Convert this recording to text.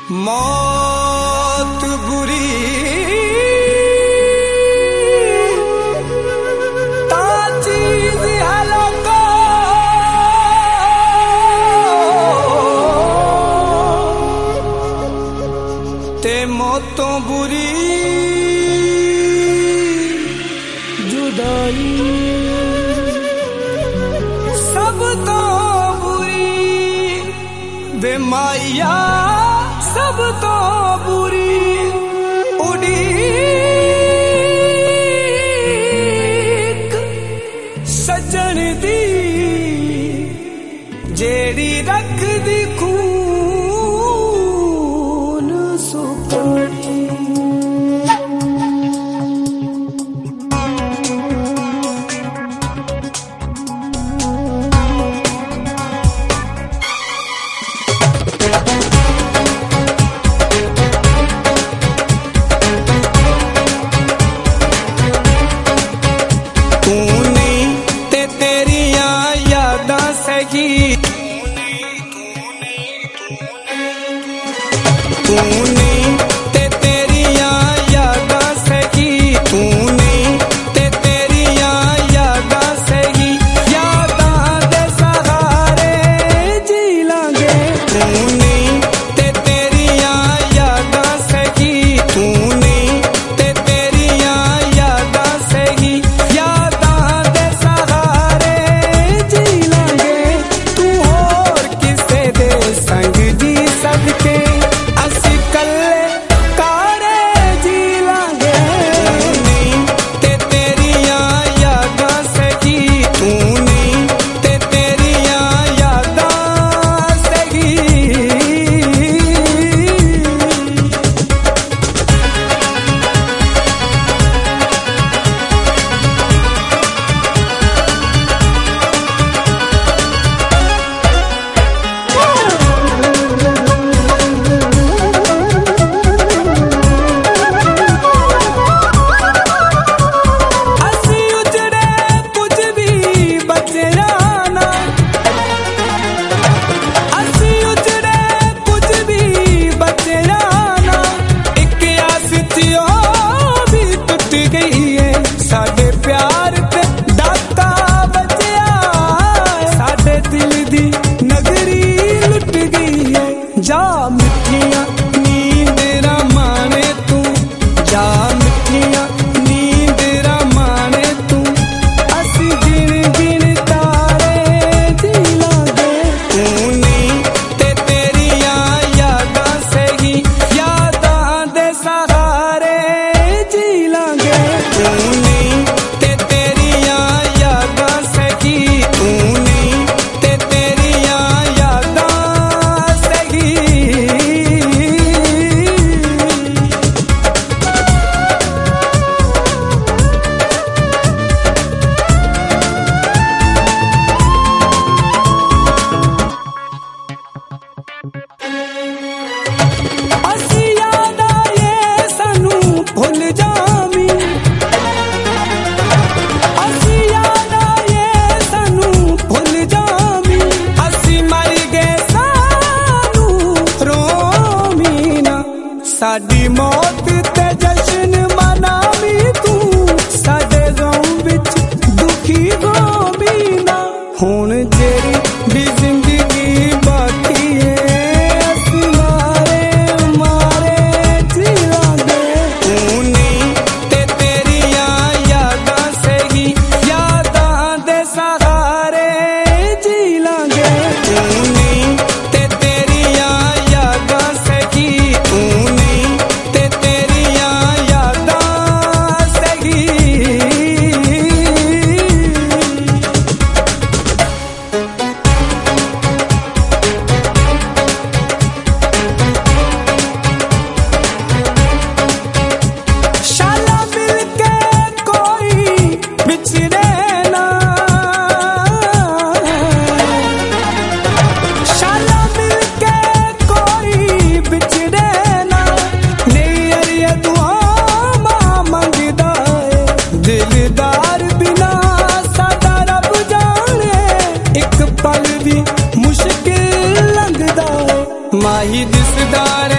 मौत बुरी ताचीज हलको ते मौतों बुरी जुदाई सब तो बुरी बेमाया सब तो बुरी उड़ीक सजन दी जेड़ी रख दी खून सुपारी जा मिठिया नींद रमाने तू जा मिठिया नींद रमाने तू असी गिन गिन तारे जी लागे तू नहीं ते तेरिया यादां सही यादां दे सहारे जी लागे तू नहीं ते तेरिया यादां सही तू नहीं ते तेरिया यादां साडी मौत ते जश्न मनावी तू साडे गम विच दुखी होवी ना हुण जेरी भी जिंदगी बाकी है असी मारे मारे जी लागे तू नहीं ते तेरिया यादां सही यादां दे सहारे जी लागे तू नहीं ते तेरिया यादां सही तू दिलदार बिना सादा रब जाने एक पल भी मुश्किल लगदा है माही दिसदार